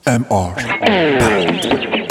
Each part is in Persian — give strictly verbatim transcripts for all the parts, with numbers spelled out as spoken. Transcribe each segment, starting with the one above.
ام آر بند.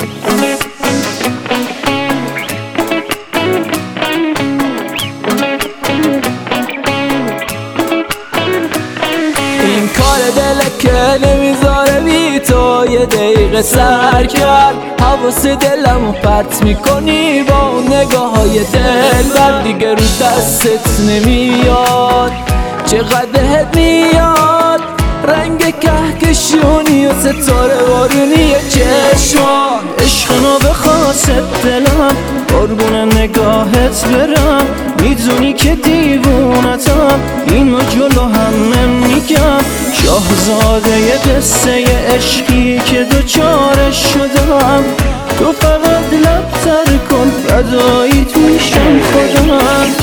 این کار دل که نمیذاره بی تو یه دقیقه سر کرد. حواس دلمو پرت میکنی با اون نگاه های دل بر، دیگه رو دستت نمیاد چقدر میاد رنگ کهکشونی و ستاره بارونی چشمان. عشقنا به خواست دلم قربون نگاهت برم، میدونی که دیوونتم اینو جلو همه میگم. شاهزاده ی قصه عشقی که دوچارش شدم، تو فقط لب تر کن فداییت میشم خودم.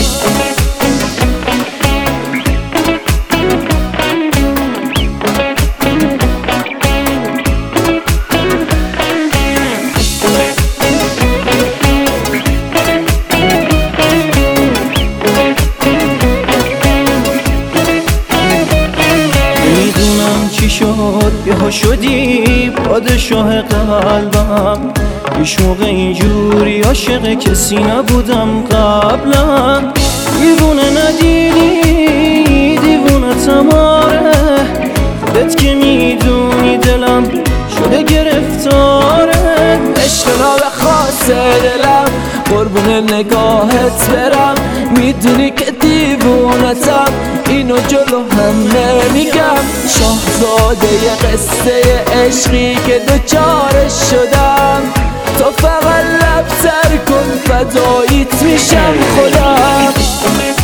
چی شد یهو شدی پادشاه قلبم، هیچ موقع اینجوری عاشق کسی نبودم قبلا. دیوونه ندیدی دیوونه تماره، خودت که میدونی دلم شده گرفتاره. عشقنا به خواست دلم قربون نگاهت برم، میدونی که دیوونتم اینو جلو همه میگم. شاهزاده ی قصه عشقی که دوچارش شدم، تو فقط لب سر کن فداییت میشم خودم.